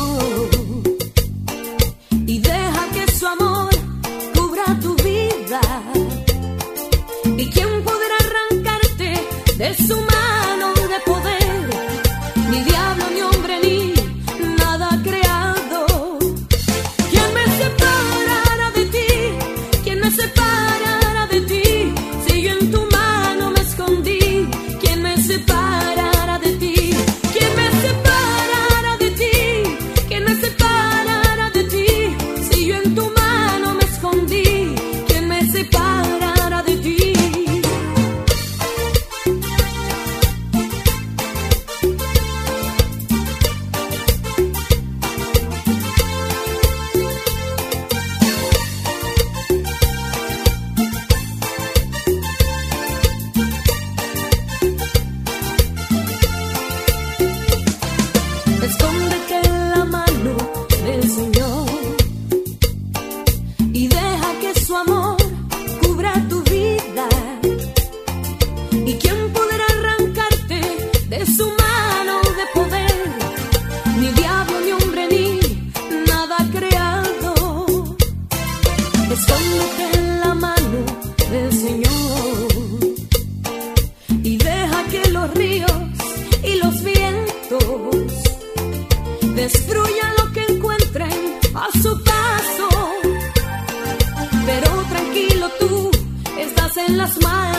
y deja que su amor cubra tu vida. ¿Y quién podrá arrancarte de su mano de poder? Ni diablo, ni hombre, ni nada creado. ¿Quién me separará de ti? ¿Quién me separará de ti? Si yo en tu mano me escondí, ¿quién me separará de ti? ¿Quién me separará de ti? ¿Quién me separará de ti? Si yo en tu mano me escondí, ¿quién me separará de ti? Escóndete en la mano del Señor y deja que su amor cubra tu vida. ¿Y quién podrá arrancarte de su mano de poder? Ni diablo, ni hombre, ni nada creado. Escóndete en la mano del Señor y deja que los ríos y los vientos destruyan lo que encuentren a su paso. Pero tranquilo, tú estás en las manos